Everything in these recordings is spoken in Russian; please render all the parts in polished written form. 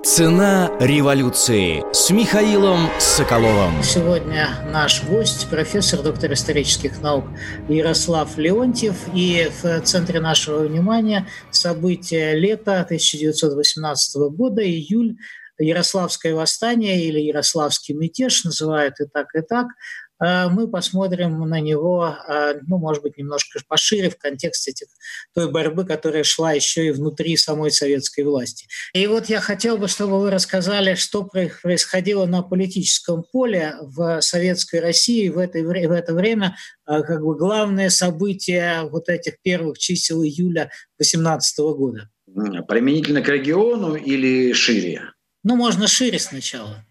Цена революции с Михаилом Соколовым. Сегодня наш гость, профессор, доктор исторических наук Ярослав Леонтьев. И в центре нашего внимания события лета 1918 года, июль, Ярославское восстание или Ярославский мятеж, называют и так, и так. Мы посмотрим на него, может быть, немножко пошире в контексте той борьбы, которая шла еще и внутри самой советской власти. И вот я хотел бы, чтобы вы рассказали, что происходило на политическом поле в Советской России в это время, главное событие вот этих первых чисел июля 2018 года. Применительно к региону или шире? Можно шире сначала.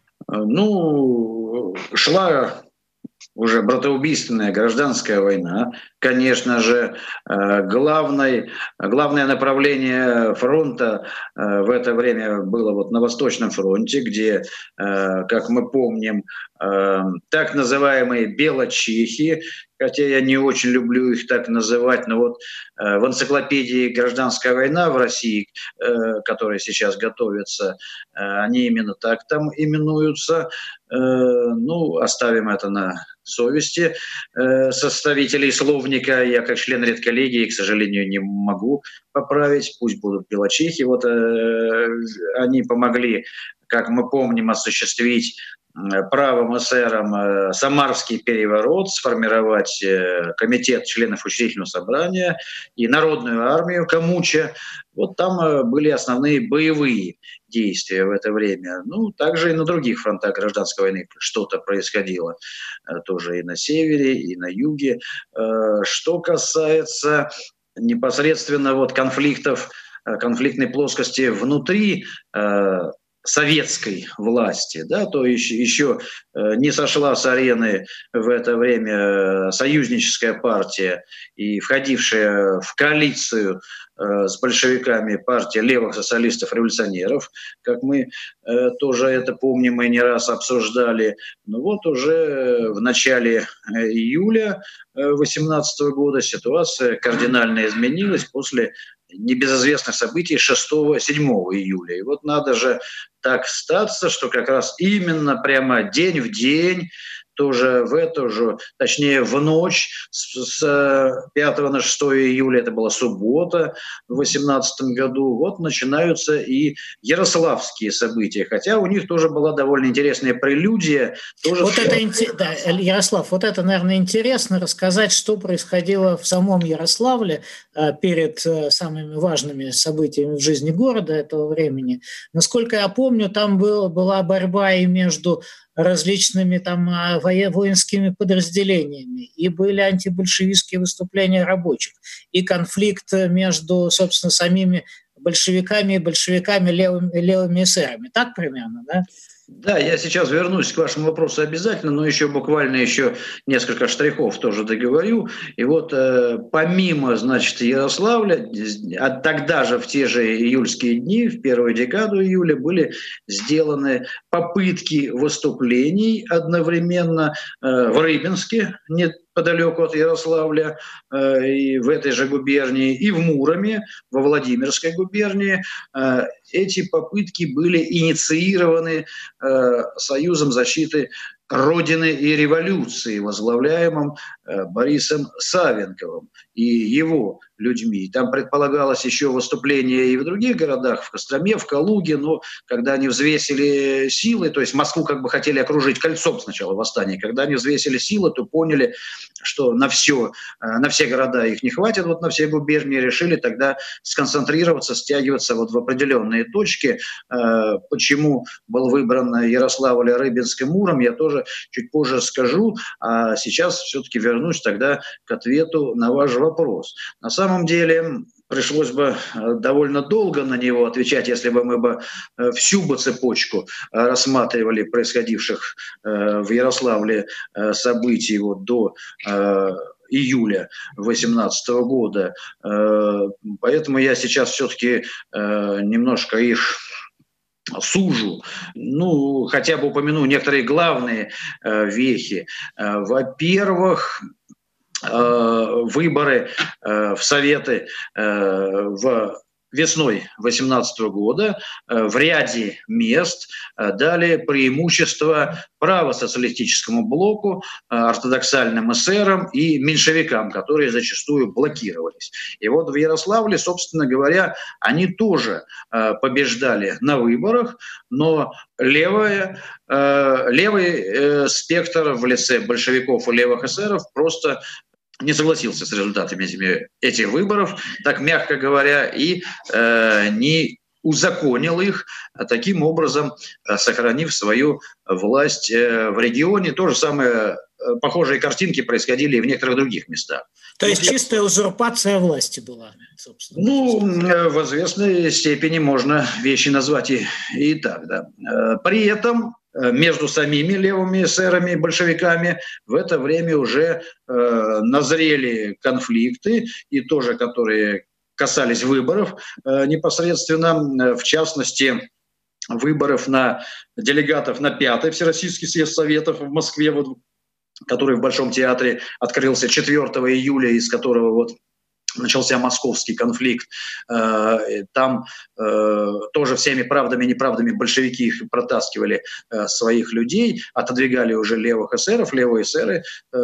Шла уже братоубийственная гражданская война. Конечно же, главное направление фронта в это время было на Восточном фронте, где, как мы помним, так называемые белочехи, хотя я не очень люблю их так называть, но в энциклопедии «Гражданская война» в России, которая сейчас готовится, они именно так там именуются. Оставим это на совести составителей словника. Я как член редколлегии, к сожалению, не могу поправить. Пусть будут белочехи. Они помогли, как мы помним, осуществить правым эсерам Самарский переворот, сформировать комитет членов учредительного собрания и народную армию Камуча. Там были основные боевые действия в это время. Также и на других фронтах гражданской войны что-то происходило. Тоже и на севере, и на юге. Что касается непосредственно конфликтной плоскости внутри советской власти, то еще не сошла с арены в это время союзническая партия и входившая в коалицию с большевиками партия левых социалистов-революционеров, как мы тоже это помним и не раз обсуждали. Уже в начале июля 2018 года ситуация кардинально изменилась после небезызвестных событий 6-7 июля. И надо же так статься, что как раз именно прямо день в день, тоже в эту же, точнее в ночь с 5 на 6 июля, это была суббота в 2018 году, начинаются и ярославские события. Хотя у них тоже была довольно интересная прелюдия. Ярослав, это, наверное, интересно рассказать, что происходило в самом Ярославле перед самыми важными событиями в жизни города этого времени. Насколько я помню, там была борьба и между различными воинскими подразделениями, и были антибольшевистские выступления рабочих, и конфликт между, собственно, самими большевиками и левыми эсерами. Так примерно, да? Да, я сейчас вернусь к вашему вопросу обязательно, но буквально несколько штрихов тоже договорю. И помимо, Ярославля, тогда же в те же июльские дни, в первую декаду июля, были сделаны попытки выступлений одновременно в Рыбинске, неподалеку от Ярославля, и в этой же губернии, и в Муроме, во Владимирской губернии. Эти попытки были инициированы Союзом защиты Родины и революции, возглавляемым Борисом Савенковым и его людьми. Там предполагалось еще выступление и в других городах, в Костроме, в Калуге, но когда они взвесили силы, то есть Москву хотели окружить кольцом сначала восстания, когда они взвесили силы, то поняли, что на все города их не хватит, на все губернии, решили тогда сконцентрироваться, стягиваться в определенные точки. Почему был выбран Ярославль, Рыбинск и Муром, я тоже чуть позже скажу, а сейчас все-таки вернусь тогда к ответу на ваш вопрос. На самом деле пришлось бы довольно долго на него отвечать, если бы мы всю цепочку рассматривали происходивших в Ярославле событий до июля 2018 года. Поэтому я сейчас все-таки немножко их сужу, хотя бы упомяну некоторые главные вехи. Во-первых, выборы в Советы в весной 2018 года в ряде мест дали преимущество правосоциалистическому блоку, ортодоксальным эсерам и меньшевикам, которые зачастую блокировались. И вот в Ярославле, собственно говоря, они тоже побеждали на выборах, но левый спектр в лице большевиков и левых эсеров просто не согласился с результатами этих выборов, так мягко говоря, и не узаконил их, таким образом сохранив свою власть в регионе. То же самое, похожие картинки происходили и в некоторых других местах. То есть чистая узурпация власти была, собственно. Ну, в известной степени можно вещи назвать и так, да. При этом между самими левыми эсерами и большевиками в это время уже назрели конфликты, и тоже которые касались выборов непосредственно, в частности, выборов на делегатов на 5-й Всероссийский съезд Советов в Москве, вот, который в Большом театре открылся 4 июля, из которого вот начался московский конфликт. Там тоже всеми правдами и неправдами большевики их протаскивали своих людей, отодвигали уже левых эсеров. Левые эсеры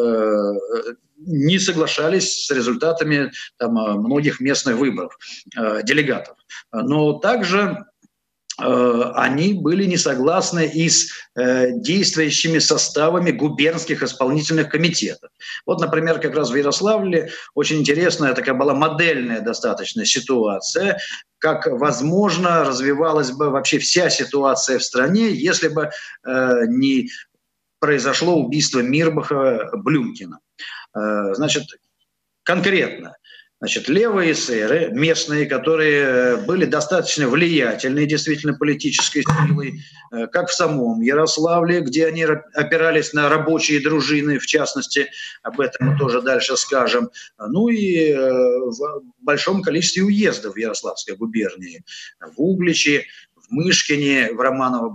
не соглашались с результатами там многих местных выборов делегатов. Но также они были не согласны и с действующими составами губернских исполнительных комитетов. Вот, например, как раз в Ярославле очень интересная такая была модельная достаточно ситуация, как, возможно, развивалась бы вообще вся ситуация в стране, если бы не произошло убийство Мирбаха-Блюмкина. Значит, конкретно. Значит, левые эсеры, местные, которые были достаточно влиятельны действительно политической силой, как в самом Ярославле, где они опирались на рабочие дружины, в частности, об этом мы тоже дальше скажем, ну и в большом количестве уездов Ярославской губернии, в Угличе, в Мышкине, в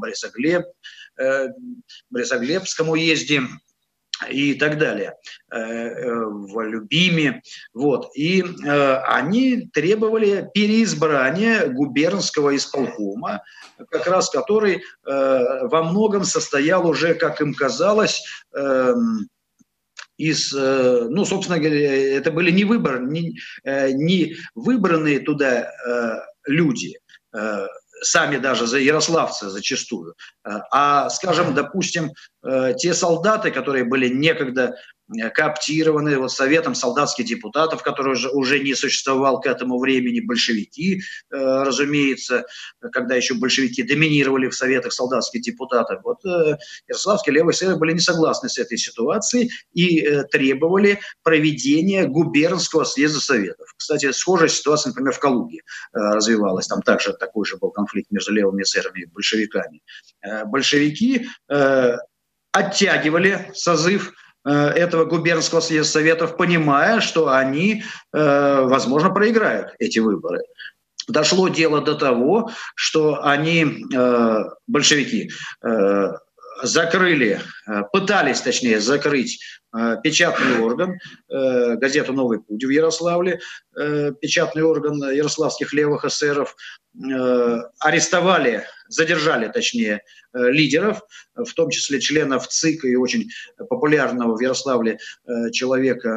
Романово-Борисоглебском уезде, и так далее, в Любиме. Вот. И они требовали переизбрания губернского исполкома, как раз который во многом состоял уже, как им казалось, ну, собственно говоря, это были не выбранные туда люди, сами даже ярославцы зачастую, а, скажем, допустим, те солдаты, которые были некогда кооптированы вот Советом солдатских депутатов, который уже не существовал к этому времени, большевики, разумеется, когда еще большевики доминировали в Советах солдатских депутатов. Вот ярославские левые эсеры были не согласны с этой ситуацией и требовали проведения губернского съезда Советов. Кстати, схожая ситуация, например, в Калуге развивалась. Там также такой же был конфликт между левыми эсерами и большевиками. Большевики оттягивали созыв этого губернского съезда Советов, понимая, что они, возможно, проиграют эти выборы. Дошло дело до того, что они, большевики, пытались закрыть печатный орган, газету «Новый путь» в Ярославле, печатный орган ярославских левых эсеров, задержали лидеров, в том числе членов ЦИК и очень популярного в Ярославле человека,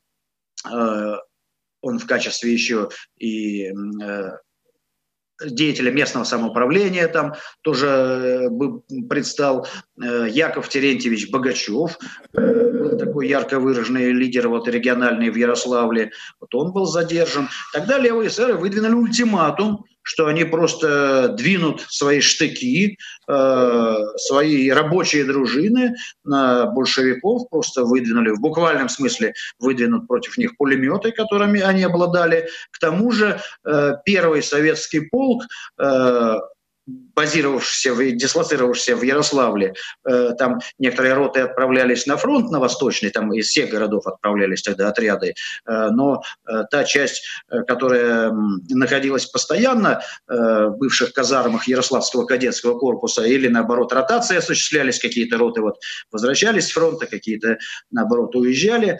он в качестве еще и деятеля местного самоуправления там тоже предстал, Яков Терентьевич Богачев, был такой ярко выраженный лидер региональный в Ярославле, вот он был задержан. Тогда левые эсеры выдвинули ультиматум, что они просто двинут свои штыки, свои рабочие дружины на большевиков, просто выдвинули, в буквальном смысле выдвинут против них пулеметы, которыми они обладали. К тому же первый советский полк, дислоцировавшийся в Ярославле, там некоторые роты отправлялись на фронт, на восточный, там из всех городов отправлялись тогда отряды, но та часть, которая находилась постоянно в бывших казармах Ярославского кадетского корпуса, или наоборот ротации осуществлялись, какие-то роты возвращались с фронта, какие-то наоборот уезжали,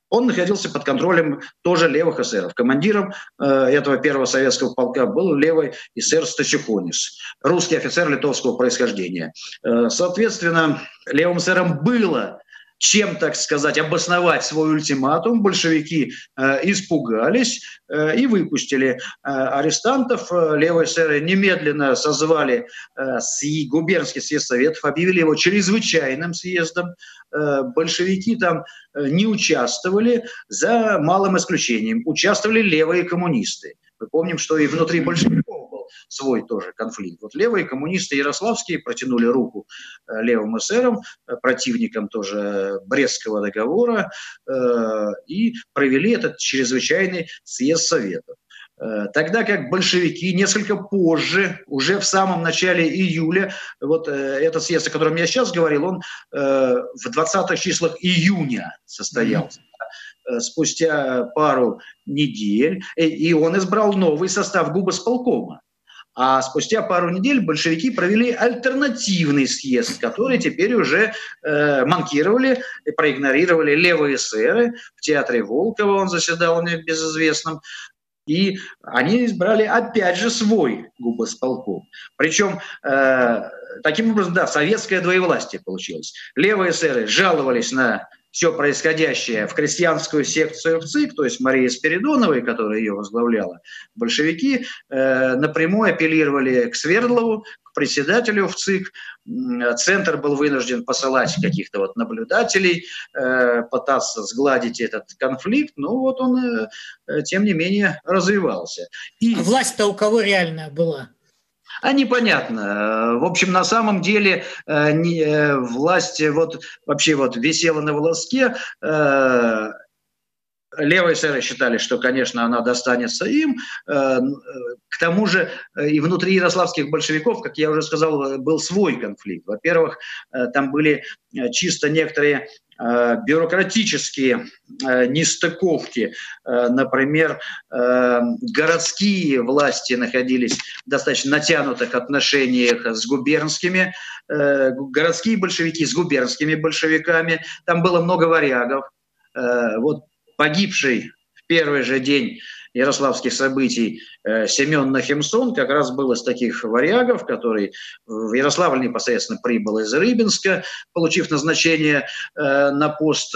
он находился под контролем тоже левых эсеров. Командиром этого первого советского полка был левый эсер Стачеконис, русский офицер литовского происхождения. Соответственно, левым эсерам было чем, так сказать, обосновать свой ультиматум. Большевики испугались и выпустили арестантов. Левые эсеры немедленно созвали губернский съезд Советов, объявили его чрезвычайным съездом. Большевики там не участвовали, за малым исключением. Участвовали левые коммунисты. Мы помним, что и внутри большевиков был свой тоже конфликт. Вот левые коммунисты ярославские протянули руку левым эсерам, противникам тоже Брестского договора, и провели этот чрезвычайный съезд Советов. Тогда как большевики несколько позже, уже в самом начале июля, вот этот съезд, о котором я сейчас говорил, он в 20-х числах июня состоялся. Спустя пару недель, и он избрал новый состав губосполкома. А спустя пару недель большевики провели альтернативный съезд, который теперь уже манкировали и проигнорировали левые эсеры. В театре Волкова он заседал небезызвестном. И они избрали опять же свой губосполком. Причем таким образом, да, советское двоевластие получилось. Левые эсеры жаловались на все происходящее в крестьянскую секцию в ЦИК, то есть Марии Спиридоновой, которая ее возглавляла. Большевики напрямую апеллировали к Свердлову, к председателю в ЦИК. Центр был вынужден посылать каких-то вот наблюдателей, пытаться сгладить этот конфликт, но вот он, тем не менее, развивался. И... А власть-то у кого реальная была? А непонятно. В общем, на самом деле власть вот вообще вот висела на волоске. Левые эсеры считали, что, конечно, она достанется им. К тому же и внутри ярославских большевиков, как я уже сказал, был свой конфликт. Во-первых, там были чисто некоторые бюрократические нестыковки. Например, городские власти находились в достаточно натянутых отношениях с губернскими, городские большевики с губернскими большевиками. Там было много варягов. Вот погибший в первый же день ярославских событий Семен Нахимсон как раз был из таких варягов, который в Ярославль непосредственно прибыл из Рыбинска, получив назначение на пост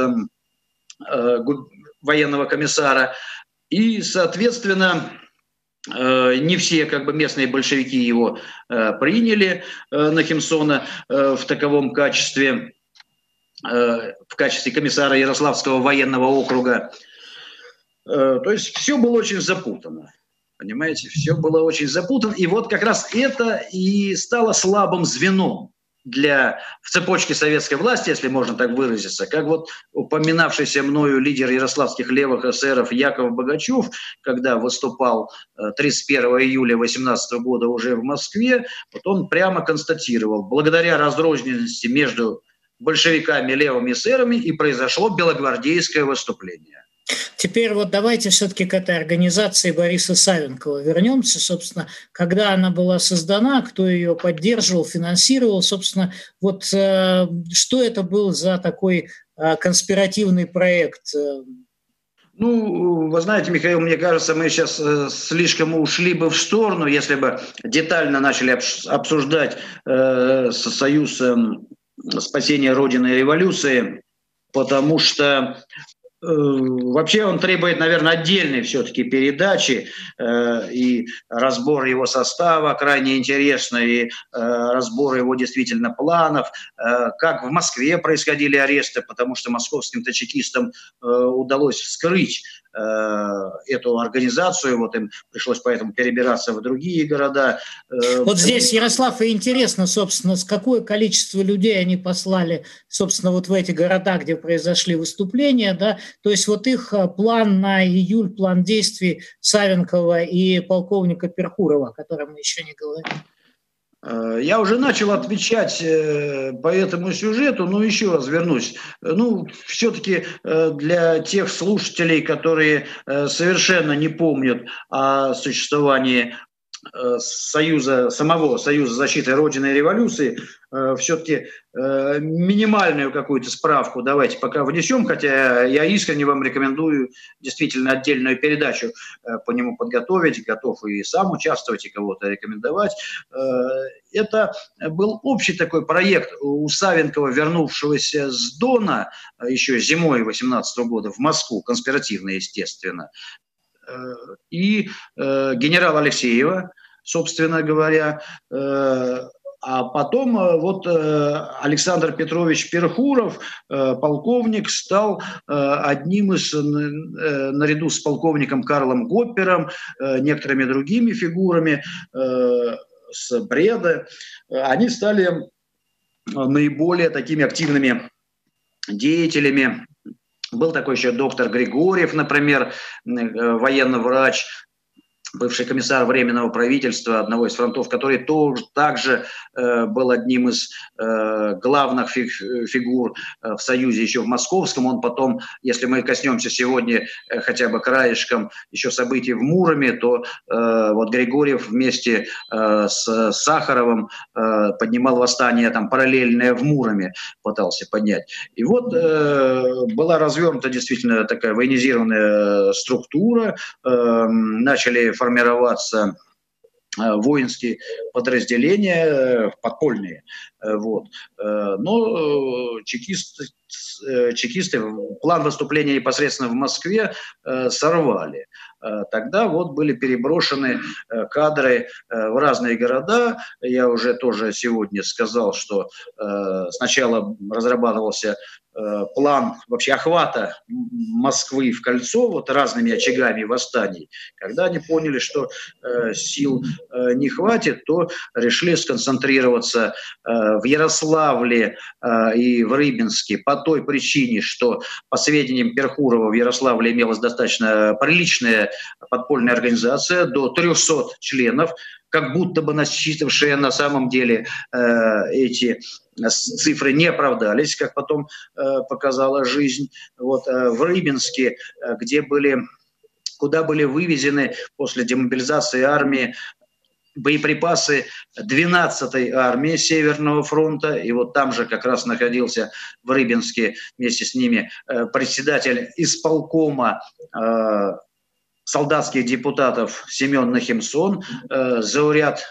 военного комиссара. И, соответственно, не все как бы местные большевики его приняли, Нахимсона, в таковом качестве, в качестве комиссара Ярославского военного округа. То есть все было очень запутано. Понимаете, все было очень запутано. И вот как раз это и стало слабым звеном в цепочке советской власти, если можно так выразиться, как вот упоминавшийся мною лидер ярославских левых эсеров Яков Богачев, когда выступал 31 июля 18 года уже в Москве, вот он прямо констатировал, благодаря разрозненности между большевиками и левыми эсерами и произошло белогвардейское выступление. Теперь вот давайте все-таки к этой организации Бориса Савенкова вернемся. Собственно, когда она была создана, кто ее поддерживал, финансировал, собственно, вот что это был за такой конспиративный проект? Ну, вы знаете, Михаил, мне кажется, мы сейчас слишком ушли бы в сторону, если бы детально начали обсуждать союз спасения Родины и революции, потому что вообще он требует, наверное, отдельной все-таки передачи, и разбор его состава крайне интересный, и разбор его действительно планов, как в Москве происходили аресты, потому что московским чекистам удалось вскрыть эту организацию, вот им пришлось поэтому перебираться в другие города. Вот здесь, Ярослав, и интересно, собственно, с какое количество людей они послали, собственно, вот в эти города, где произошли выступления, да, то есть вот их план на июль, план действий Савенкова и полковника Перхурова, о котором мы еще не говорили. Я уже начал отвечать по этому сюжету, но еще раз вернусь. Ну, все-таки для тех слушателей, которые совершенно не помнят о существовании самого Союза защиты Родины и революции, все-таки минимальную какую-то справку давайте пока внесем, хотя я искренне вам рекомендую действительно отдельную передачу по нему подготовить, готов и сам участвовать, и кого-то рекомендовать. Это был общий такой проект у Савенкова, вернувшегося с Дона еще зимой 18 года в Москву, конспиративно, естественно, и генерала Алексеева, собственно говоря. А потом вот Александр Петрович Перхуров, полковник, стал одним из, наряду с полковником Карлом Гоппером, некоторыми другими фигурами с Бреда, они стали наиболее такими активными деятелями. Был такой еще доктор Григорьев, например, военный врач, бывший комиссар Временного правительства одного из фронтов, который тоже также был одним из главных фигур в Союзе еще в Московском. Он потом, если мы коснемся сегодня хотя бы краешком еще событий в Муроме, то вот Григорьев вместе с Сахаровым поднимал восстание там параллельное в Муроме, пытался поднять. И вот была развернута действительно такая военизированная структура, начали формироваться воинские подразделения, подпольные. Вот. Но чекисты план выступления непосредственно в Москве сорвали. Тогда вот были переброшены кадры в разные города. Я уже тоже сегодня сказал, что сначала разрабатывался план вообще охвата Москвы в кольцо вот разными очагами восстаний. Когда они поняли, что сил не хватит, то решили сконцентрироваться в Ярославле и в Рыбинске по той причине, что, по сведениям Перхурова, в Ярославле имелась достаточно приличная подпольная организация, до 300 членов, как будто бы насчитавшие на самом деле эти цифры не оправдались, как потом показала жизнь. Вот, в Рыбинске, куда были вывезены после демобилизации армии боеприпасы 12-й армии Северного фронта, и вот там же как раз находился в Рыбинске вместе с ними председатель исполкома солдатских депутатов Семен Нахимсон, зауряд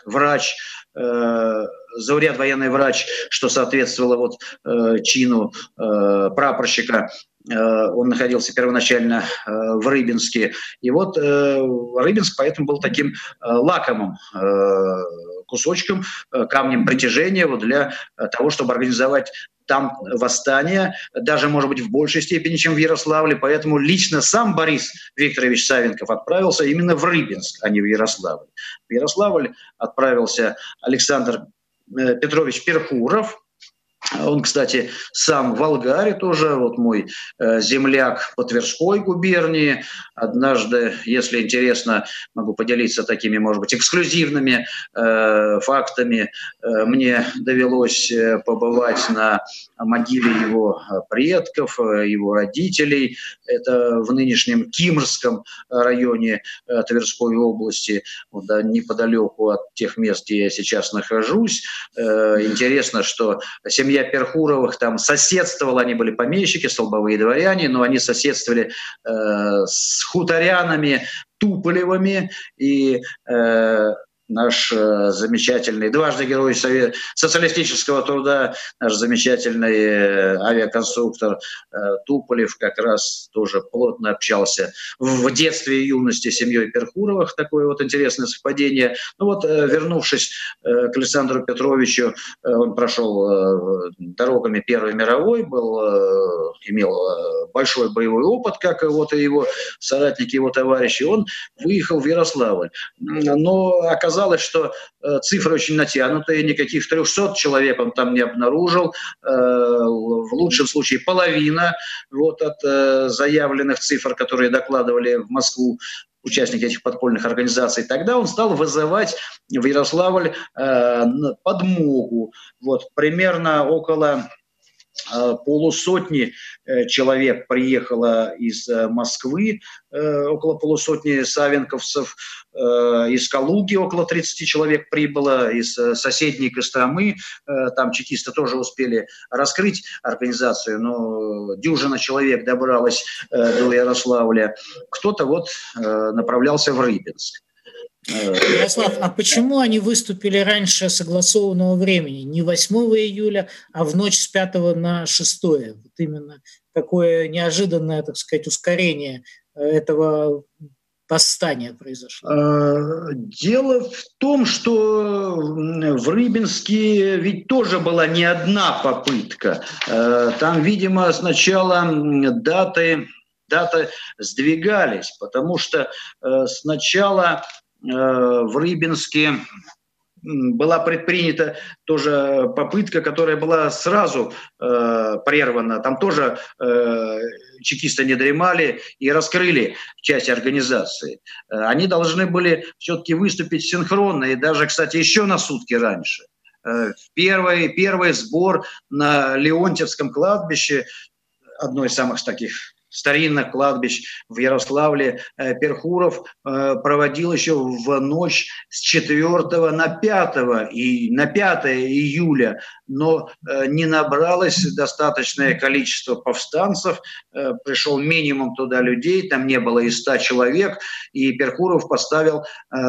военный врач, что соответствовало вот чину прапорщика. Он находился первоначально в Рыбинске. И вот Рыбинск поэтому был таким лакомым кусочком, камнем притяжения вот для того, чтобы организовать там восстание, даже, может быть, в большей степени, чем в Ярославле. Поэтому лично сам Борис Викторович Савенков отправился именно в Рыбинск, а не в Ярославль. В Ярославль отправился Александр Петрович Перхуров. Он, кстати, сам в Волгаре тоже, вот мой земляк по Тверской губернии. Однажды, если интересно, могу поделиться такими, может быть, эксклюзивными фактами. Мне довелось побывать на могиле его предков, его родителей. Это в нынешнем Кимрском районе Тверской области, вот, да, неподалеку от тех мест, где я сейчас нахожусь. Интересно, что семья Перхуровых там соседствовала, они были помещики, столбовые дворяне, но они соседствовали с хуторянами Туполевыми, и наш замечательный, дважды герой социалистического труда, наш замечательный авиаконструктор Туполев как раз тоже плотно общался в детстве и юности с семьей Перхуровых. Такое вот интересное совпадение. Ну вот, вернувшись к Александру Петровичу, он прошел дорогами Первой мировой, имел большой боевой опыт, как и вот его соратники, его товарищи. Он выехал в Ярославль. Но оказалось, что цифры очень натянутые, никаких 300 человек он там не обнаружил, в лучшем случае половина вот от заявленных цифр, которые докладывали в Москву участники этих подпольных организаций. Тогда он стал вызывать в Ярославль подмогу. Вот, примерно около полусотни человек приехало из Москвы, около полусотни савенковцев, из Калуги около 30 человек прибыло, из соседней Костромы, там чекисты тоже успели раскрыть организацию, но дюжина человек добралась до Ярославля. Кто-то вот направлялся в Рыбинск. Ярослав, а почему они выступили раньше согласованного времени? Не 8 июля, а в ночь с 5 на 6. Вот именно такое неожиданное, так сказать, ускорение этого восстания произошло. Дело в том, что в Рыбинске ведь тоже была не одна попытка. Там, видимо, сначала даты сдвигались, потому что сначала в Рыбинске была предпринята тоже попытка, которая была сразу прервана. Там тоже чекисты не дремали и раскрыли часть организации. Они должны были все-таки выступить синхронно, и даже, кстати, еще на сутки раньше. Первый сбор на Леонтьевском кладбище, одно из самых таких старинных кладбищ в Ярославле, Перхуров проводил еще в ночь с 4 на 5 июля, но не набралось достаточное количество повстанцев, пришел минимум туда людей, там не было и 100 человек, и Перхуров поставил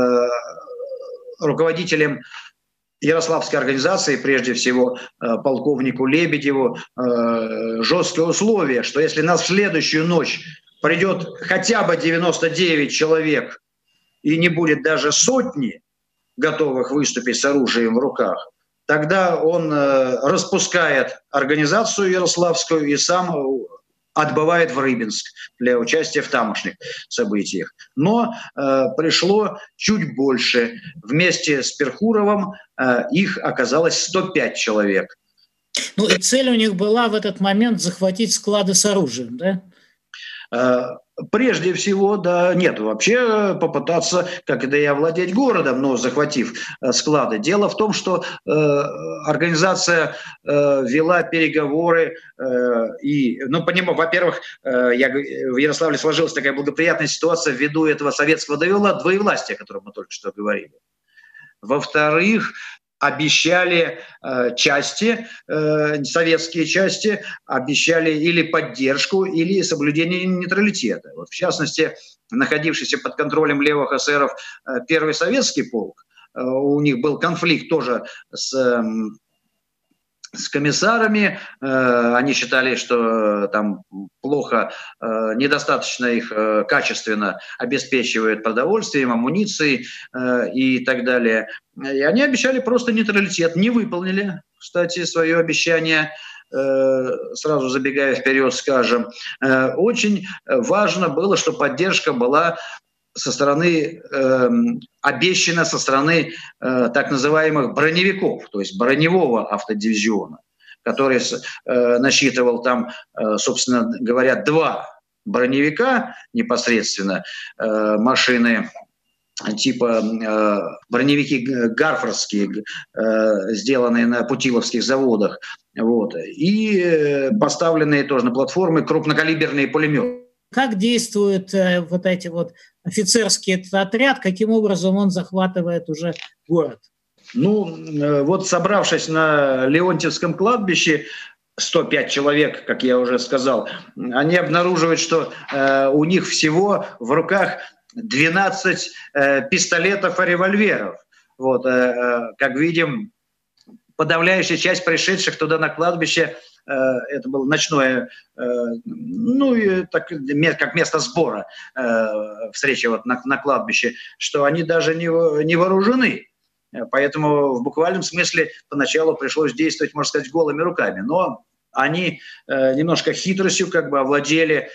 руководителем Ярославской организации, прежде всего полковнику Лебедеву, жесткое условие, что если нас в следующую ночь придет хотя бы 99 человек и не будет даже сотни готовых выступить с оружием в руках, тогда он распускает организацию ярославскую и сам отбывает в Рыбинск для участия в тамошних событиях. Но пришло чуть больше. Вместе с Перхуровым их оказалось 105 человек. Ну и цель у них была в этот момент захватить склады с оружием, да? Прежде всего, да, нет, вообще попытаться, как и овладеть городом, но захватив склады. Дело в том, что организация вела переговоры и, во-первых, в Ярославле сложилась такая благоприятная ситуация ввиду этого советского двоевластия, о котором мы только что говорили. Во-вторых, обещали части, советские части, обещали или поддержку, или соблюдение нейтралитета. Вот, в частности, находившийся под контролем левых эсеров первый советский полк, у них был конфликт тоже с комиссарами, они считали, что там плохо, недостаточно их качественно обеспечивают продовольствием, амуницией и так далее. И они обещали просто нейтралитет, не выполнили, кстати, свое обещание. Сразу забегая вперед, скажем, очень важно было, что поддержка была со стороны, обещана со стороны так называемых броневиков, то есть броневого автодивизиона, который насчитывал там, собственно говоря, 2 броневика непосредственно, машины типа броневики гарфордские, сделанные на путиловских заводах, вот, и поставленные тоже на платформы крупнокалиберные пулеметы. Как действует вот эти вот офицерский этот отряд, каким образом он захватывает уже город? Ну, вот собравшись на Леонтьевском кладбище, 105 человек, как я уже сказал, они обнаруживают, что у них всего в руках 12 пистолетов и револьверов. Вот, как видим, подавляющая часть пришедших туда на кладбище, это было ночное, как место сбора встречи вот на кладбище, что они даже не вооружены. Поэтому в буквальном смысле поначалу пришлось действовать, можно сказать, голыми руками. Но они немножко хитростью как бы овладели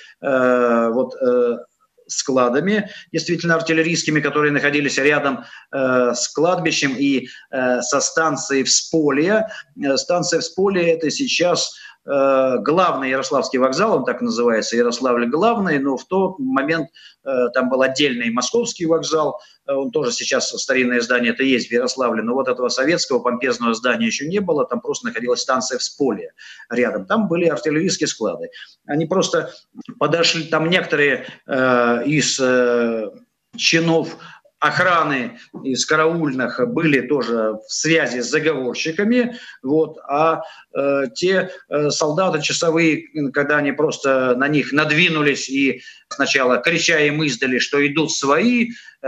складами, действительно артиллерийскими, которые находились рядом с кладбищем и со станцией Всполье. Станция Всполье – это сейчас главный Ярославский вокзал, он так называется, Ярославль главный, но в тот момент там был отдельный Московский вокзал, он тоже сейчас старинное здание, это есть в Ярославле, но вот этого советского помпезного здания еще не было, там просто находилась станция Всполье рядом, там были артиллерийские склады. Они просто подошли, там некоторые из чинов охраны из караульных были тоже в связи с заговорщиками, вот, а те солдаты часовые, когда они просто на них надвинулись и сначала крича им издали, что идут свои,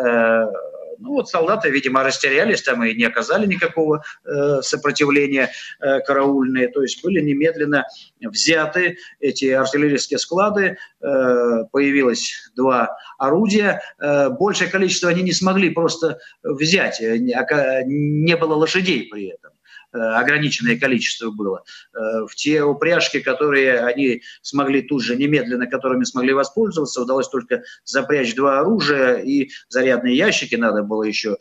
ну вот солдаты, видимо, растерялись там и не оказали никакого сопротивления караульные, то есть были немедленно взяты эти артиллерийские склады, появилось 2 орудия, большее количество они не смогли просто взять, не было лошадей при этом. Ограниченное количество было. В те упряжки, которые они смогли тут же немедленно, которыми смогли воспользоваться, удалось только запрячь 2 оружия, и зарядные ящики надо было еще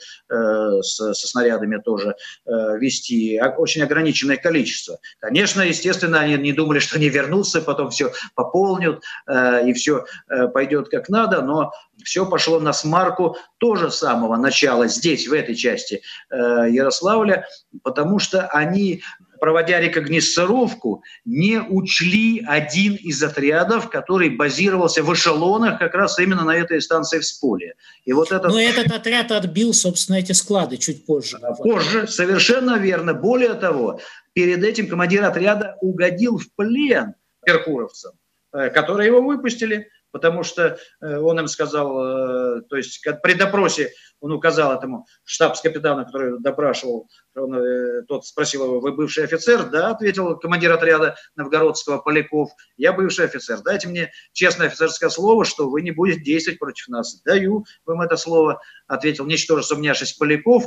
со снарядами тоже вести. Очень ограниченное количество. Конечно, естественно, они не думали, что они вернутся, потом все пополнят, и все пойдет как надо, но все пошло на смарку тоже с самого начала здесь, в этой части Ярославля, потому что они, проводя рекогносцировку, не учли один из отрядов, который базировался в эшелонах как раз именно на этой станции Всполье. И вот этот... Но этот отряд отбил, собственно, эти склады чуть позже. Позже, совершенно верно. Более того, перед этим командир отряда угодил в плен перхуровцам, которые его выпустили, потому что он им сказал, то есть при допросе он указал этому штабс-капитану, который допрашивал, тот спросил его: вы бывший офицер? Да, ответил командир отряда новгородского Поляков, я бывший офицер, дайте мне честное офицерское слово, что вы не будете действовать против нас. Даю вам это слово, ответил ничтоже сумняшись Поляков,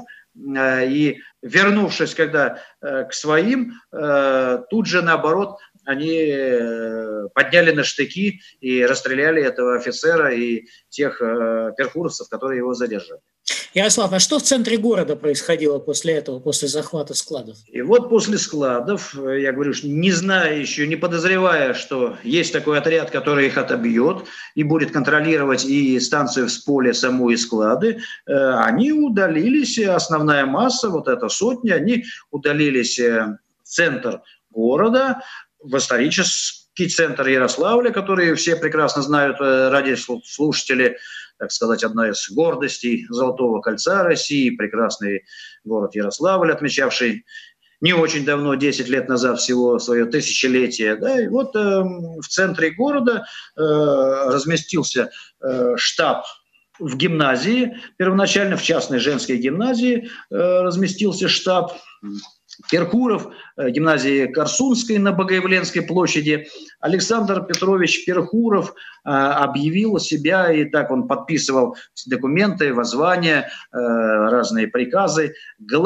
и вернувшись когда к своим, тут же наоборот они подняли на штыки и расстреляли этого офицера и тех перхуровцев, которые его задержали. Ярослав, а что в центре города происходило после этого, после захвата складов? И вот после складов, я говорю, не зная еще, не подозревая, что есть такой отряд, который их отобьет и будет контролировать и станцию Всполье саму, и склады, они удалились, основная масса, вот эта сотня, они удалились в центр города, в исторический центр Ярославля, который все прекрасно знают, радиослушатели, так сказать, одна из гордостей Золотого кольца России, прекрасный город Ярославль, отмечавший не очень давно, 10 лет назад всего, свое тысячелетие. Да, и вот в центре города разместился штаб в гимназии, первоначально в частной женской гимназии разместился штаб Перхуров, гимназии Корсунской на Богоявленской площади. Александр Петрович Перхуров объявил себя, и так он подписывал документы, воззвания, разные приказы,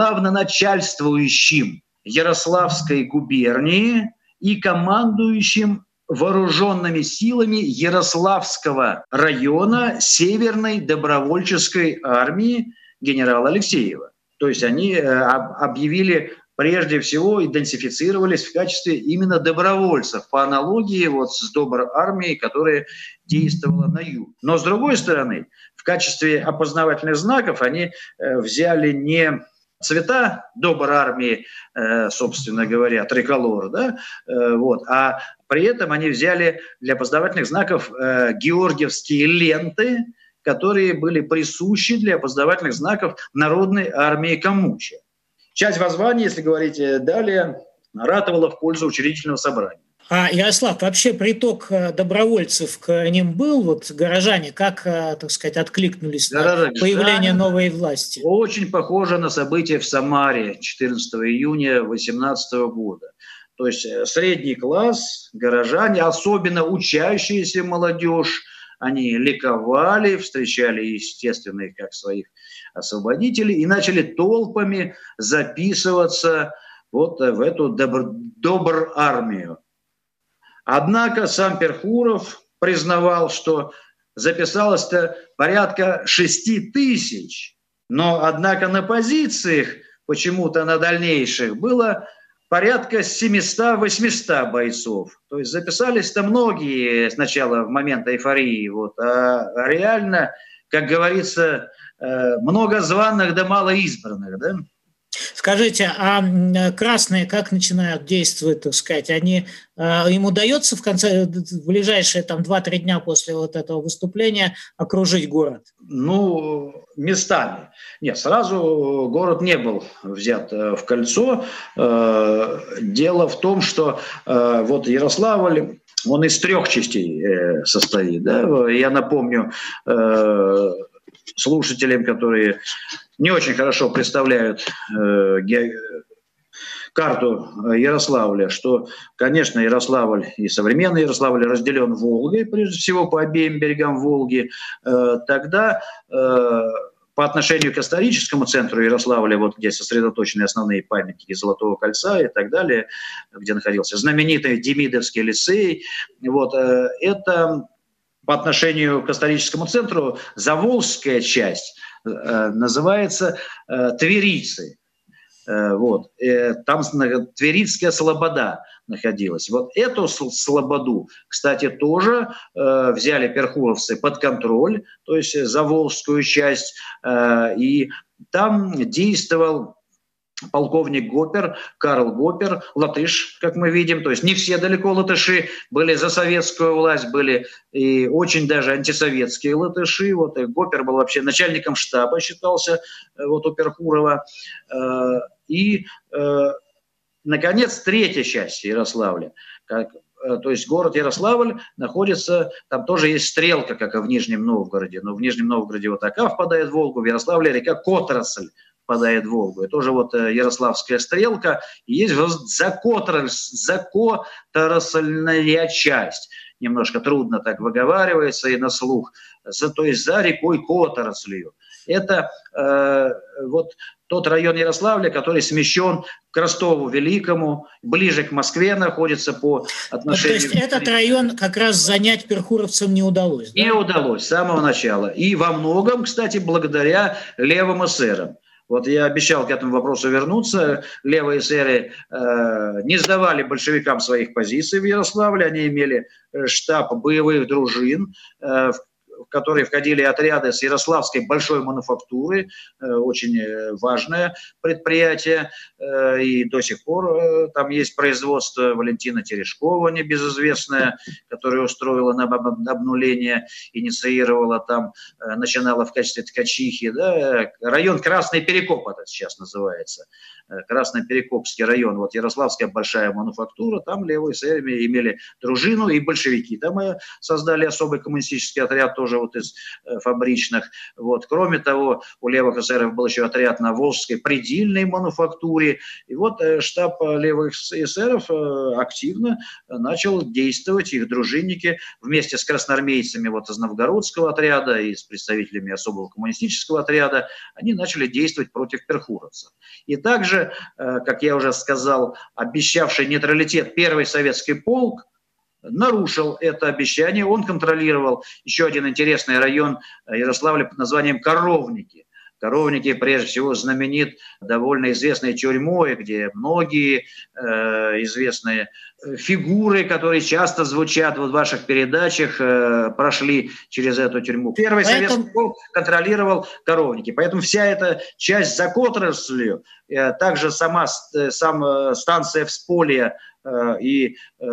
главноначальствующим Ярославской губернии и командующим вооруженными силами Ярославского района Северной добровольческой армии генерала Алексеева. То есть они объявили, прежде всего идентифицировались в качестве именно добровольцев, по аналогии вот с Добр-армией, которая действовала на юге. Но с другой стороны, в качестве опознавательных знаков они взяли не цвета Добр-армии, собственно говоря, триколор, да, вот, а при этом они взяли для опознавательных знаков георгиевские ленты, которые были присущи для опознавательных знаков Народной армии Камуча. Часть воззваний, если говорить далее, ратовала в пользу учредительного собрания. А, Ярослав, вообще приток добровольцев к ним был? Вот горожане как, так сказать, откликнулись на появление новой власти? Очень похоже на события в Самаре 14 июня 18 года. То есть средний класс, горожане, особенно учащаяся молодежь, они ликовали, встречали, естественно, их как своих освободителей и начали толпами записываться вот в эту Добр-армию. Однако сам Перхуров признавал, что записалось-то порядка 6 тысяч, но однако на позициях почему-то на дальнейших было порядка 700-800 бойцов. То есть записались-то многие сначала в момент эйфории, вот, а реально, как говорится, много званых да мало избранных, да? Скажите, а красные как начинают действовать, так сказать? Им удается в ближайшие там 2-3 дня после вот этого выступления окружить город? Ну, местами. Нет, сразу город не был взят в кольцо. Дело в том, что вот Ярославль, он из 3 частей состоит. Да? Я напомню слушателям, которые не очень хорошо представляют карту Ярославля, что, конечно, Ярославль и современный Ярославль разделен Волгой, прежде всего по обеим берегам Волги. Тогда по отношению к историческому центру Ярославля, вот где сосредоточены основные памятники Золотого кольца и так далее, где находился знаменитый Демидовский лицей, вот, это по отношению к историческому центру заволжская часть называется Тверицы. Вот. Там Тверицкая слобода находилась. Вот эту слободу, кстати, тоже взяли перхуровцы под контроль, то есть заволжскую часть, и там действовал полковник Гопер, Карл Гопер, латыш, как мы видим. То есть не все далеко латыши были за советскую власть, были и очень даже антисоветские латыши. Вот, и Гопер был вообще начальником штаба, считался, вот, у Перхурова. И, наконец, 3-я часть Ярославля. То есть город Ярославль находится, там тоже есть стрелка, как и в Нижнем Новгороде. Но в Нижнем Новгороде вот Ока впадает в Волгу, в Ярославле река Которосль впадает в Волгу. И тоже вот Ярославская стрелка. И есть Закоторосльная часть. Немножко трудно так выговаривается и на слух. То есть за рекой Которослью. Это вот тот район Ярославля, который смещен к Ростову Великому, ближе к Москве находится по отношению... То есть этот район как раз занять перхуровцам не удалось? Да? Не удалось с самого начала. И во многом, кстати, благодаря левым эсерам. Вот я обещал к этому вопросу вернуться. Левые эсеры не сдавали большевикам своих позиций в Ярославле. Они имели штаб боевых дружин, в которые входили отряды с Ярославской большой мануфактуры, очень важное предприятие, и до сих пор там есть производство Валентина Терешкова, небезызвестное, которое устроило на обнуление, инициировала там, начинала в качестве ткачихи, да, район Красный Перекоп это сейчас называется, Красноперекопский район, вот Ярославская большая мануфактура, там левые эсеры имели дружину и большевики, там мы создали особый коммунистический отряд, тоже вот из фабричных. Вот. Кроме того, у левых эсеров был еще отряд на Волжской предельной мануфактуре. И вот штаб левых эсеров активно начал действовать, их дружинники вместе с красноармейцами вот из новгородского отряда и с представителями особого коммунистического отряда, они начали действовать против перхуровцев. И также, как я уже сказал, обещавший нейтралитет первый советский полк нарушил это обещание. Он контролировал еще один интересный район Ярославля под названием Коровники. Коровники, прежде всего, знаменит довольно известной тюрьмой, где многие известные фигуры, которые часто звучат в ваших передачах, прошли через эту тюрьму. Первый советский полк контролировал Коровники. Поэтому вся эта часть за Которослью, также сама станция Всполье и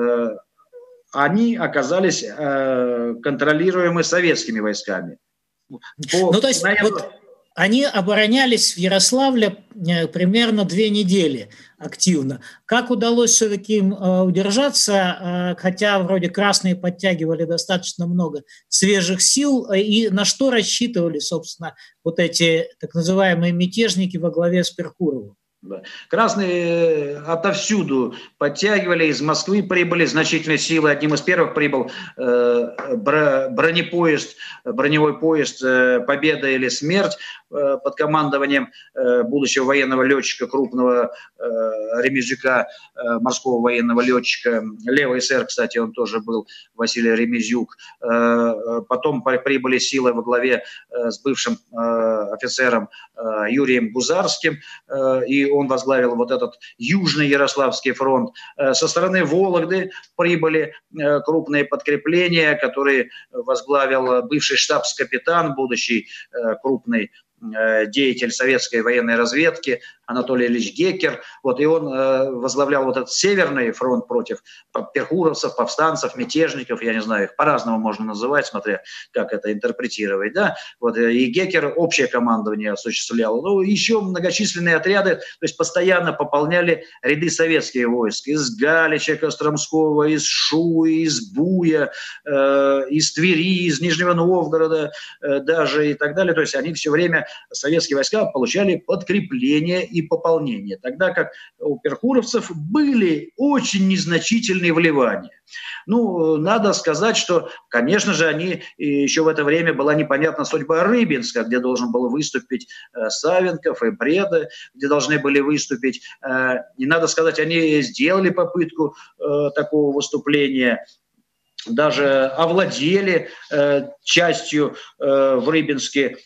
они оказались контролируемы советскими войсками. То есть вот они оборонялись в Ярославле примерно 2 недели активно. Как удалось все-таки им удержаться, хотя вроде красные подтягивали достаточно много свежих сил, и на что рассчитывали, собственно, вот эти так называемые мятежники во главе с Перхуровым? Красные отовсюду подтягивали, из Москвы прибыли значительные силы. Одним из первых прибыл броневой поезд «Победа или смерть» под командованием будущего военного летчика, крупного Ремезюка, морского военного летчика. Левый эсер, кстати, он тоже был, Василий Ремезюк. Потом прибыли силы во главе с бывшим офицером Юрием Гузарским, и он возглавил вот этот Южный Ярославский фронт. Со стороны Вологды прибыли крупные подкрепления, которые возглавил бывший штабс-капитан, будущий крупный деятель советской военной разведки Анатолий Ильич Геккер. Вот, и он возглавлял вот этот Северный фронт против перхуровцев, повстанцев, мятежников, я не знаю, их по-разному можно называть, смотря как это интерпретировать. Да? Вот, и Геккер общее командование осуществлял. Ну, еще многочисленные отряды, то есть постоянно пополняли ряды советских войск из Галича, Костромского, из Шуи, из Буя, из Твери, из Нижнего Новгорода даже и так далее. То есть они все время, советские войска, получали подкрепление и пополнение, тогда как у перхуровцев были очень незначительные вливания. Ну, надо сказать, что, конечно же, они еще в это время была непонятна судьба Рыбинска, где должен был выступить Савенков и Бреда, где должны были выступить. И надо сказать, они сделали попытку такого выступления, даже овладели частью в Рыбинске,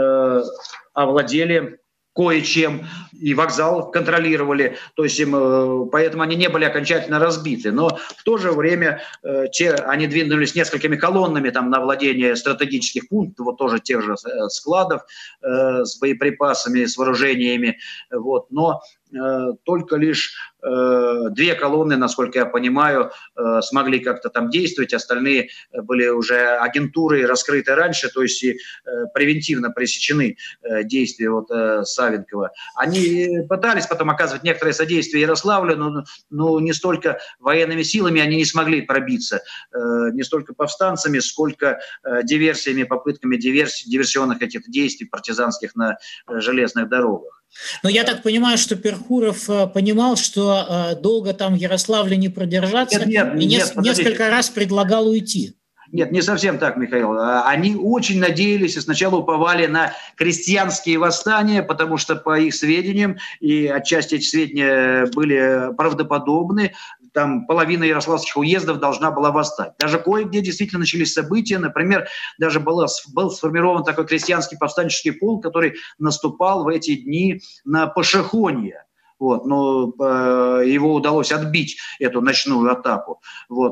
овладели кое-чем, и вокзал контролировали, то есть поэтому они не были окончательно разбиты. Но в то же время они двинулись несколькими колоннами там, на владение стратегических пунктов, вот тоже тех же складов с боеприпасами, с вооружениями. Вот. Но только лишь 2 колонны, насколько я понимаю, смогли как-то там действовать, остальные были уже агентурой раскрыты раньше, то есть и превентивно пресечены действия вот Савенкова. Они пытались потом оказывать некоторое содействие Ярославлю, но не столько военными силами они не смогли пробиться, не столько повстанцами, сколько диверсиями, попытками диверсионных этих действий партизанских на железных дорогах. Но я так понимаю, что Перхуров понимал, что долго там в Ярославле не продержаться, несколько раз предлагал уйти. Нет, не совсем так, Михаил. Они очень надеялись и сначала уповали на крестьянские восстания, потому что, по их сведениям, и отчасти эти сведения были правдоподобны, там половина ярославских уездов должна была восстать. Даже кое-где действительно начались события. Например, даже был сформирован такой крестьянский повстанческий полк, который наступал в эти дни на Пашихонье. Вот, но его удалось отбить, эту ночную атаку, вот,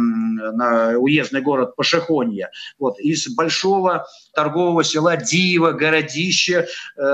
на уездный город Пашихонье. Вот, из большого торгового села Диево, городище,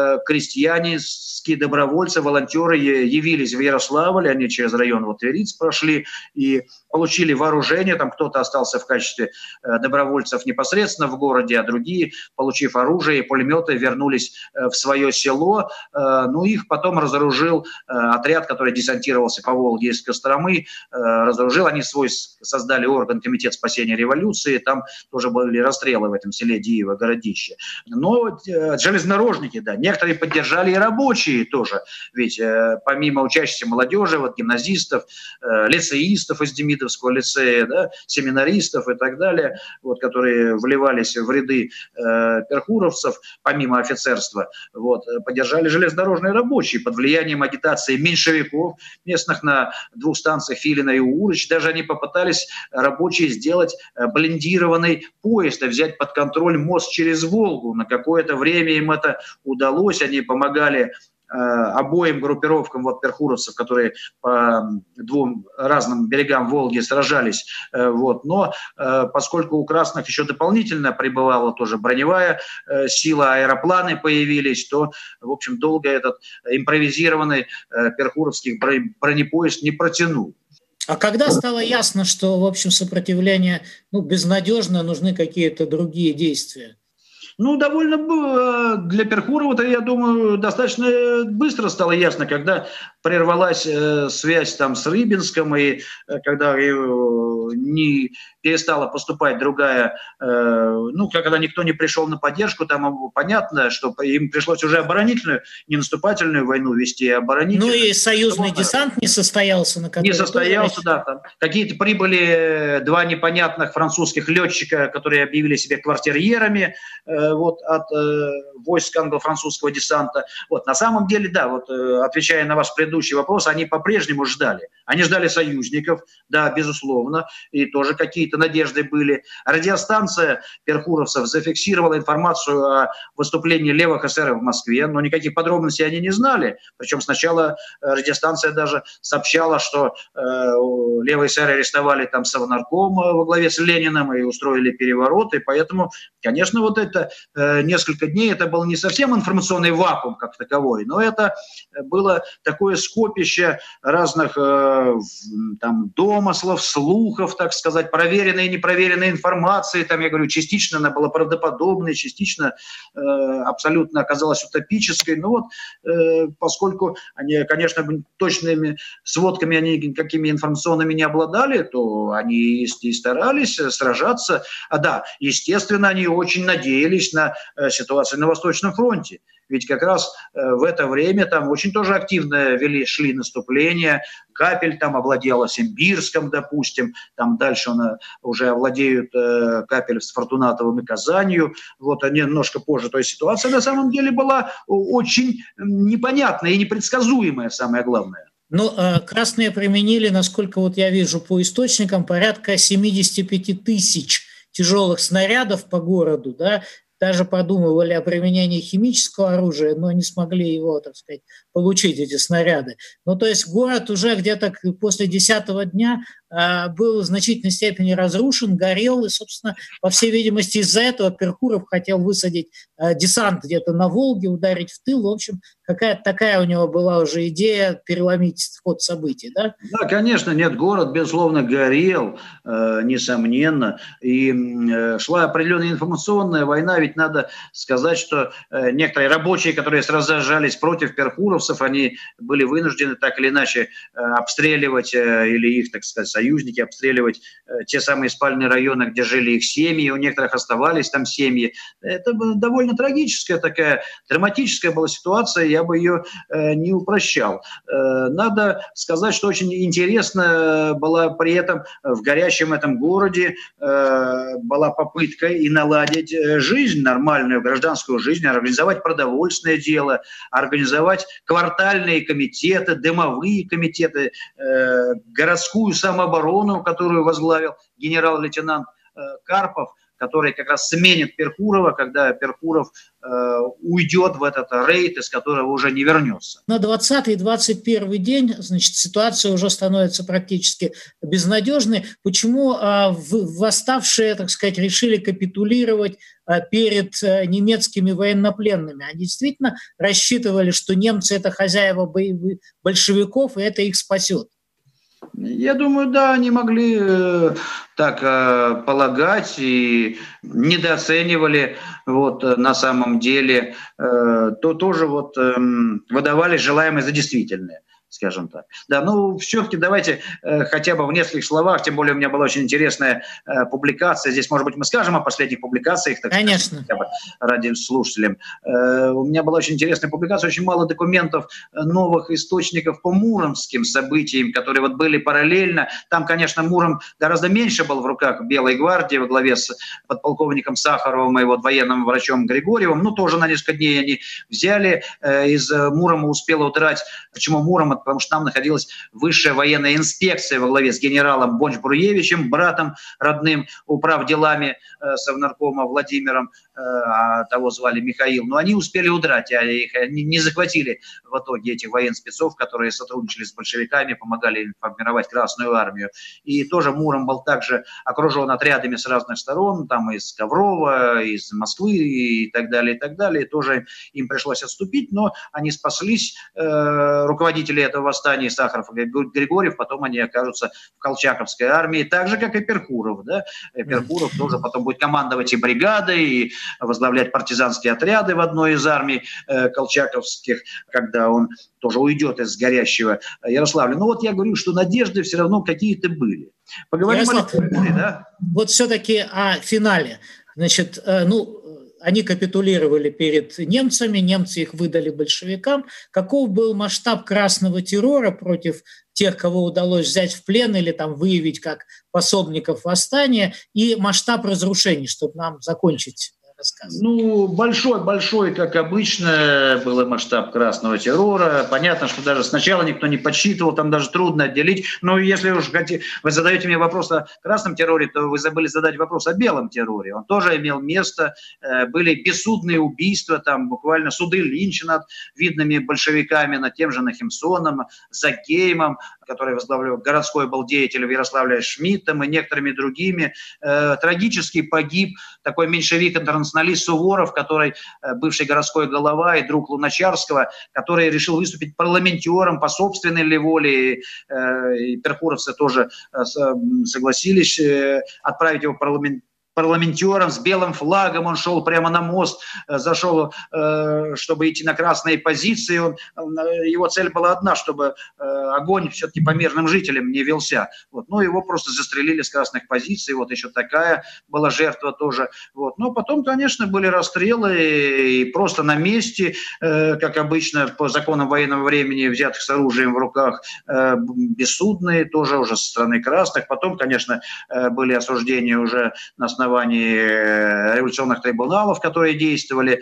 крестьянские добровольцы, волонтеры явились в Ярославль, они через район вот Твериц прошли и получили вооружение, там кто-то остался в качестве добровольцев непосредственно в городе, а другие, получив оружие и пулеметы, вернулись в свое село. Ну, их потом разоружил отряд, который десантировался по Волге из Костромы, разоружил. Они свой создали орган Комитет спасения революции, там тоже были расстрелы в этом селе Диево, городище. Но железнодорожники, да, некоторые поддержали и рабочие тоже, ведь помимо учащейся молодежи, вот гимназистов, лицеистов из Демидовского лицея, да, семинаристов и так далее, вот, которые вливались в ряды перхуровцев, помимо офицерства, вот, поддержали железнодорожные рабочие под влиянием агитации меньшевиков местных на 2 станциях Филина и Урыч. Даже они попытались, рабочие, сделать блиндированный поезд и взять под контроль мост через Волгу. На какое-то время им это удалось, они помогали обоим группировкам вот, перхуровцев, которые по 2 разным берегам Волги сражались. Вот. Но поскольку у красных еще дополнительно прибывала тоже броневая сила, аэропланы появились, то, в общем, долго этот импровизированный перхуровский бронепоезд не протянул. А когда стало ясно, что, в общем, сопротивление безнадежно, нужны какие-то другие действия? Ну, довольно для Перхурова-то, я думаю, достаточно быстро стало ясно, когда прервалась связь там с Рыбинском, и когда не перестала поступать другая, когда никто не пришел на поддержку, там понятно, что им пришлось уже оборонительную, не наступательную войну вести, а оборонительную. Ну и союзный десант не состоялся, на который... Не состоялся, да. Там какие-то прибыли 2 непонятных французских летчика, которые объявили себя квартирьерами, вот, от войск англо-французского десанта. Вот, на самом деле, да, вот, отвечая на ваш предыдущий вопрос, они по-прежнему ждали. Они ждали союзников, да, безусловно, и тоже какие-то надежды были. Радиостанция перхуровцев зафиксировала информацию о выступлении левых эсеров в Москве, но никаких подробностей они не знали. Причем сначала радиостанция даже сообщала, что левые эсеры арестовали там Совнарком во главе с Лениным и устроили переворот, и поэтому, конечно, вот это несколько дней, это был не совсем информационный вакуум как таковой, но это было такое скопище разных там домыслов, слухов, так сказать, проверенной и непроверенной информации. Там, я говорю, частично она была правдоподобной, частично абсолютно оказалась утопической. Но вот поскольку они, конечно, точными сводками они какими информационными не обладали, то они и старались сражаться. Да, естественно, они очень надеялись на ситуацию на Восточном фронте. Ведь как раз в это время там очень тоже активно шли наступления. Капель там овладела Симбирском, допустим. Там дальше уже овладеют Капель с Фортунатовым и Казанью. Вот они немножко позже. То есть ситуация на самом деле была очень непонятная и непредсказуемая, самое главное. Но красные применили, насколько вот я вижу по источникам, порядка 75 тысяч тяжелых снарядов по городу, да, даже подумывали о применении химического оружия, но не смогли его, так сказать, получить, эти снаряды. Ну, то есть город уже где-то после 10-го дня был в значительной степени разрушен, горел, и, собственно, по всей видимости, из-за этого Перхуров хотел высадить десант где-то на Волге, ударить в тыл. В общем, какая-то такая у него была уже идея переломить ход событий, да? Да, конечно, нет, город, безусловно, горел, несомненно, и шла определенная информационная война, ведь надо сказать, что некоторые рабочие, которые сражались против перхуровцев, они были вынуждены так или иначе обстреливать, или их, так сказать, союзники обстреливать те самые спальные районы, где жили их семьи, у некоторых оставались там семьи. Это довольно трагическая такая, драматическая была ситуация, я бы ее не упрощал. Надо сказать, что очень интересно была при этом в горящем этом городе была попытка и наладить жизнь, нормальную гражданскую жизнь, организовать продовольственное дело, организовать квартальные комитеты, дымовые комитеты, городскую самооборону, которую возглавил генерал-лейтенант Карпов, который как раз сменит Перхурова, когда Перхуров уйдет в этот рейд, из которого уже не вернется. На 20-й и 21-й день, значит, ситуация уже становится практически безнадежной. Почему восставшие, так сказать, решили капитулировать перед немецкими военнопленными? Они действительно рассчитывали, что немцы – это хозяева большевиков, и это их спасет. Я думаю, да, они могли так полагать и недооценивали вот, на самом деле, то тоже вот, выдавали желаемое за действительное, скажем так. Да, ну, все-таки давайте хотя бы в нескольких словах, тем более у меня была очень интересная публикация, здесь, может быть, мы скажем о последних публикациях, так конечно, сказать, ради слушателям. У меня была очень интересная публикация, очень мало документов, новых источников по муромским событиям, которые вот были параллельно. Там, конечно, Муром гораздо меньше был в руках Белой гвардии во главе с подполковником Сахаровым и вот военным врачом Григорьевым, ну, тоже на несколько дней они взяли, из Мурома успела удрать. Почему Муром? Потому что там находилась высшая военная инспекция во главе с генералом Бонч-Бруевичем, братом родным, управделами Совнаркома Владимиром, а того звали Михаил. Но они успели удрать, их не захватили в итоге этих военспецов, которые сотрудничали с большевиками, помогали им формировать Красную армию. И тоже Муром был также окружен отрядами с разных сторон, там из Коврова, из Москвы и так далее, и так далее. И тоже им пришлось отступить, но они спаслись, руководители этого восстания Сахаров и Григорьев, потом они окажутся в Колчаковской армии, так же, как и Перхуров. Да? Перхуров тоже потом будет командовать и бригадой, и возглавлять партизанские отряды в одной из армий колчаковских, когда он тоже уйдет из горящего Ярославля. Но вот я говорю, что надежды все равно какие-то были. Поговорим о литературе, да? Вот все-таки о финале. Значит, они капитулировали перед немцами, немцы их выдали большевикам. Каков был масштаб красного террора против тех, кого удалось взять в плен или там выявить как пособников восстания, и масштаб разрушений, чтобы нам закончить рассказывали. Большой, как обычно, был масштаб красного террора. Понятно, что даже сначала никто не подсчитывал, там даже трудно отделить. Но если уж вы задаете мне вопрос о красном терроре, то вы забыли задать вопрос о белом терроре. Он тоже имел место. Были бессудные убийства, там буквально суды линча над видными большевиками, над тем же Нахимсоном, Закеймом, который возглавлял городской был деятель в Ярославле, Шмидтом и некоторыми другими. Трагически погиб такой меньшевик-интернационалист Суворов, который бывший городской голова и друг Луначарского, который решил выступить парламентером по собственной ли воле. И перхуровцы тоже согласились отправить его парламентером с белым флагом. Он шел прямо на мост, зашел, чтобы идти на красные позиции. Его цель была одна, чтобы огонь все-таки по мирным жителям не велся. Но его просто застрелили с красных позиций. Еще такая была жертва тоже. Но потом, конечно, были расстрелы и просто на месте, как обычно, по законам военного времени, взятых с оружием в руках, бессудные, тоже уже со стороны красных. Потом, конечно, были осуждения уже на основании революционных трибуналов, которые действовали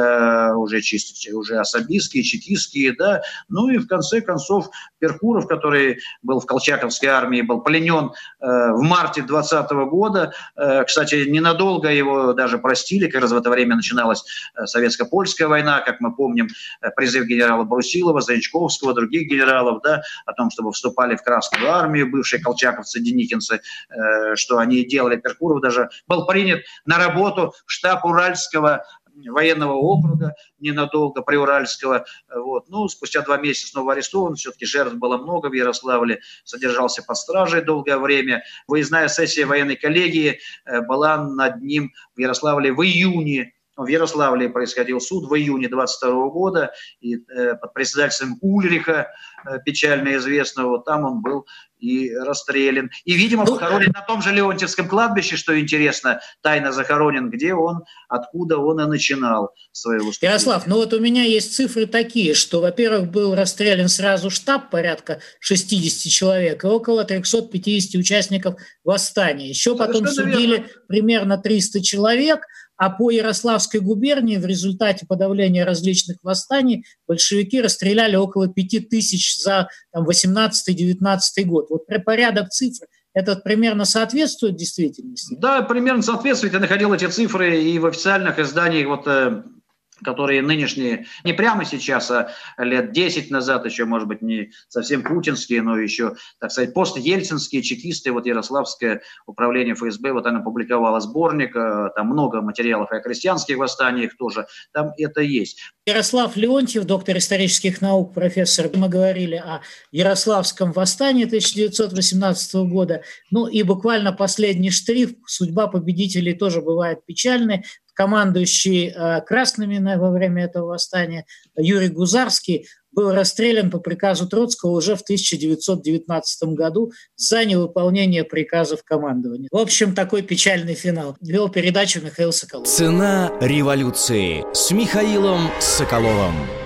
уже особистские, чекистские, да. И в конце концов Перхуров, который был в Колчаковской армии, был пленен в марте 2020 года. Кстати, ненадолго его даже простили, как раз в это время начиналась советско-польская война, как мы помним, призыв генерала Брусилова, Заячковского, других генералов, да, о том, чтобы вступали в Красную армию бывшие колчаковцы, деникинцы, что они делали. Перхуров даже был принят на работу в штаб Уральского военного округа ненадолго, Приуральского. Спустя 2 месяца снова арестован. Все-таки жертв было много в Ярославле. Содержался под стражей долгое время. Выездная сессия военной коллегии была над ним в Ярославле в июне. В Ярославле происходил суд в июне 22 года. И под председательством Ульриха, печально известного, там он был и расстрелян. И, видимо, похоронен на том же Леонтьевском кладбище, что интересно, тайно захоронен, откуда он и начинал свое выступление. Ярослав, у меня есть цифры такие, что, во-первых, был расстрелян сразу штаб, порядка 60 человек, и около 350 участников восстания. Еще потом судили примерно 300 человек, а по Ярославской губернии в результате подавления различных восстаний большевики расстреляли около 5000 за 18-19 год. Порядок цифр, этот примерно соответствует действительности? Да, примерно соответствует. Я находил эти цифры и в официальных изданиях, которые нынешние, не прямо сейчас, а лет 10 назад, еще, может быть, не совсем путинские, но еще, так сказать, постельцинские чекисты, Ярославское управление ФСБ, оно публиковало сборник, там много материалов и о крестьянских восстаниях тоже, там это есть. Ярослав Леонтьев, доктор исторических наук, профессор. Мы говорили о Ярославском восстании 1918 года. И буквально последний штрих. Судьба победителей тоже бывает печальной. Командующий красными во время этого восстания Юрий Гузарский был расстрелян по приказу Троцкого уже в 1919 году за невыполнение приказов командования. В общем, такой печальный финал. Вел передачу Михаил Соколов. «Цена революции» с Михаилом Соколовым.